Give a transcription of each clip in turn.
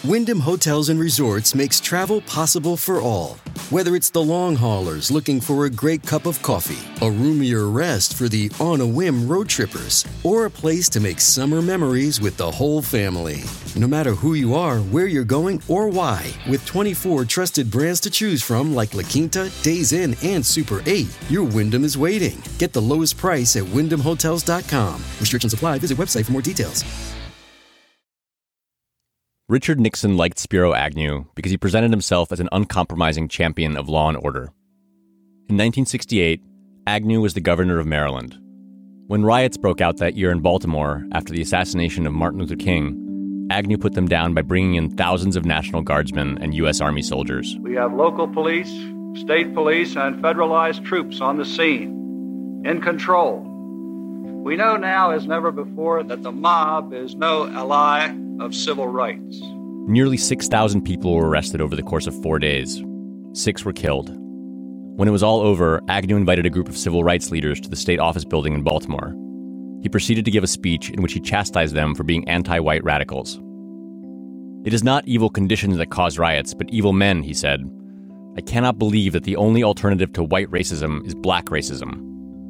Wyndham Hotels and Resorts makes travel possible for all. Whether it's the long haulers looking for a great cup of coffee, a roomier rest for the on-a-whim road trippers, or a place to make summer memories with the whole family. No matter who you are, where you're going, or why, with 24 trusted brands to choose from like La Quinta, Days Inn, and Super 8, your Wyndham is waiting. Get the lowest price at WyndhamHotels.com. Restrictions apply. Visit website for more details. Richard Nixon liked Spiro Agnew because he presented himself as an uncompromising champion of law and order. In 1968, Agnew was the governor of Maryland. When riots broke out that year in Baltimore after the assassination of Martin Luther King, Agnew put them down by bringing in thousands of National Guardsmen and U.S. Army soldiers. We have local police, state police, and federalized troops on the scene, in control. We know now as never before that the mob is no ally of civil rights. Nearly 6,000 people were arrested over the course of 4 days. 6 were killed. When it was all over, Agnew invited a group of civil rights leaders to the state office building in Baltimore. He proceeded to give a speech in which he chastised them for being anti-white radicals. "It is not evil conditions that cause riots, but evil men," he said. "I cannot believe that the only alternative to white racism is black racism."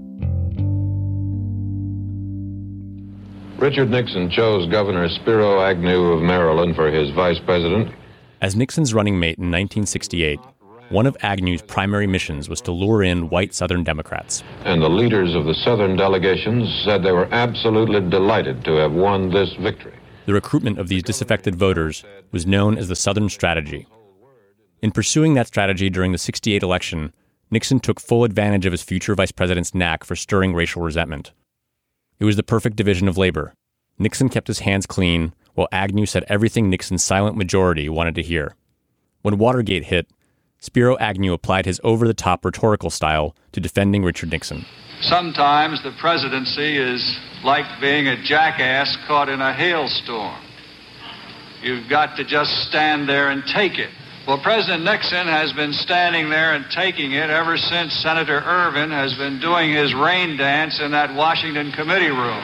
Richard Nixon chose Governor Spiro Agnew of Maryland for his vice president. As Nixon's running mate in 1968, one of Agnew's primary missions was to lure in white Southern Democrats. And the leaders of the Southern delegations said they were absolutely delighted to have won this victory. The recruitment of these disaffected voters was known as the Southern Strategy. In pursuing that strategy during the 68 election, Nixon took full advantage of his future vice president's knack for stirring racial resentment. It was the perfect division of labor. Nixon kept his hands clean, while Agnew said everything Nixon's silent majority wanted to hear. When Watergate hit, Spiro Agnew applied his over-the-top rhetorical style to defending Richard Nixon. Sometimes the presidency is like being a jackass caught in a hailstorm. You've got to just stand there and take it. Well, President Nixon has been standing there and taking it ever since Senator Ervin has been doing his rain dance in that Washington committee room.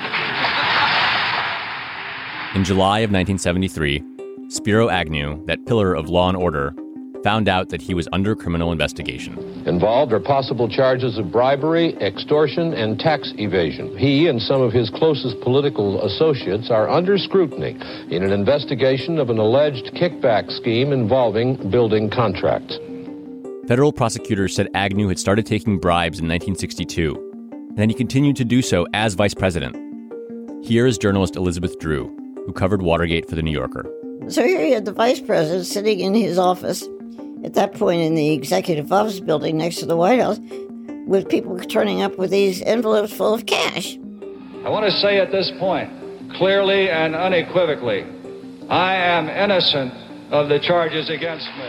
In July of 1973, Spiro Agnew, that pillar of law and order, found out that he was under criminal investigation. Involved are possible charges of bribery, extortion, and tax evasion. He and some of his closest political associates are under scrutiny in an investigation of an alleged kickback scheme involving building contracts. Federal prosecutors said Agnew had started taking bribes in 1962, and then he continued to do so as vice president. Here is journalist Elizabeth Drew, who covered Watergate for The New Yorker. So here you had the vice president sitting in his office, at that point in the executive office building next to the White House, with people turning up with these envelopes full of cash. I want to say at this point, clearly and unequivocally, I am innocent of the charges against me.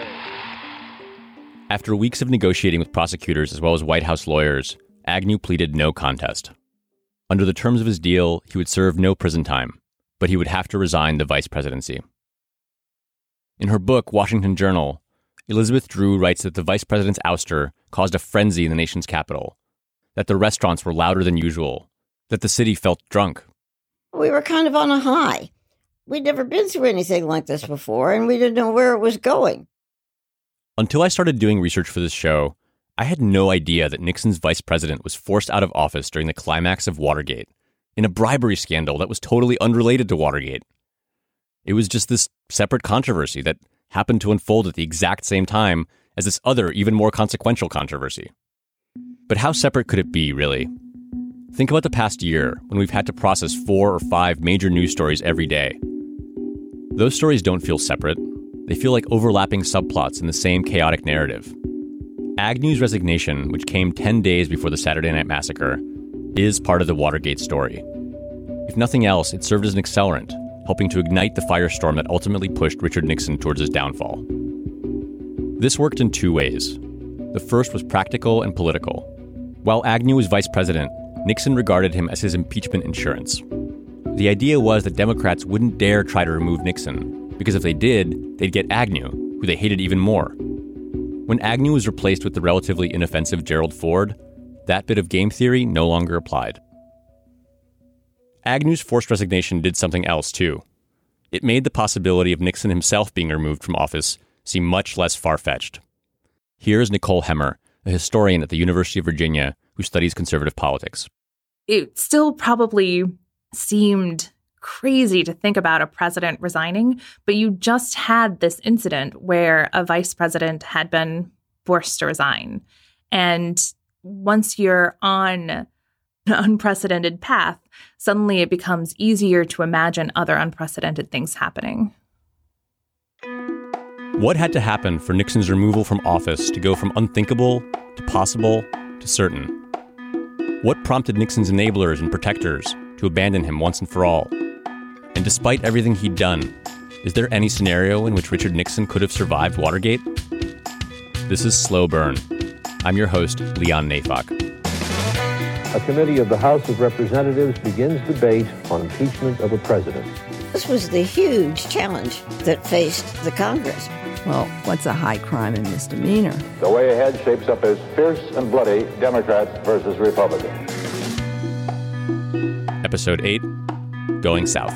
After weeks of negotiating with prosecutors as well as White House lawyers, Agnew pleaded no contest. Under the terms of his deal, he would serve no prison time, but he would have to resign the vice presidency. In her book, Washington Journal, Elizabeth Drew writes that the vice president's ouster caused a frenzy in the nation's capital, that the restaurants were louder than usual, that the city felt drunk. We were kind of on a high. We'd never been through anything like this before, and we didn't know where it was going. Until I started doing research for this show, I had no idea that Nixon's vice president was forced out of office during the climax of Watergate, in a bribery scandal that was totally unrelated to Watergate. It was just this separate controversy that happened to unfold at the exact same time as this other, even more consequential controversy. But how separate could it be, really? Think about the past year, when we've had to process 4 or 5 major news stories every day. Those stories don't feel separate. They feel like overlapping subplots in the same chaotic narrative. Agnew's resignation, which came 10 days before the Saturday Night Massacre, is part of the Watergate story. If nothing else, it served as an accelerant, helping to ignite the firestorm that ultimately pushed Richard Nixon towards his downfall. This worked in 2 ways. The first was practical and political. While Agnew was vice president, Nixon regarded him as his impeachment insurance. The idea was that Democrats wouldn't dare try to remove Nixon, because if they did, they'd get Agnew, who they hated even more. When Agnew was replaced with the relatively inoffensive Gerald Ford, that bit of game theory no longer applied. Agnew's forced resignation did something else, too. It made the possibility of Nixon himself being removed from office seem much less far-fetched. Here's Nicole Hemmer, a historian at the University of Virginia who studies conservative politics. It still probably seemed crazy to think about a president resigning, but you just had this incident where a vice president had been forced to resign. And once you're on an unprecedented path, suddenly it becomes easier to imagine other unprecedented things happening. What had to happen for Nixon's removal from office to go from unthinkable to possible to certain? What prompted Nixon's enablers and protectors to abandon him once and for all? And despite everything he'd done, is there any scenario in which Richard Nixon could have survived Watergate? This is Slow Burn. I'm your host, Leon Neyfakh. A committee of the House of Representatives begins debate on impeachment of a president. This was the huge challenge that faced the Congress. Well, what's a high crime and misdemeanor? The way ahead shapes up as fierce and bloody Democrats versus Republicans. Episode 8, Going South.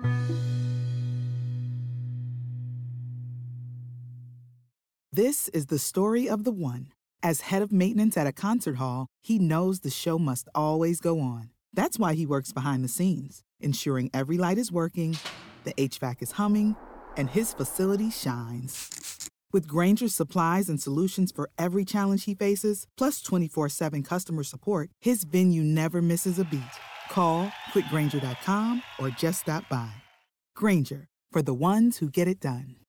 This is the story of the one. As head of maintenance at a concert hall, he knows the show must always go on. That's why he works behind the scenes, ensuring every light is working, the HVAC is humming, and his facility shines. With Grainger's supplies and solutions for every challenge he faces, plus 24/7 customer support, his venue never misses a beat. Call quickgrainger.com or just stop by. Grainger, for the ones who get it done.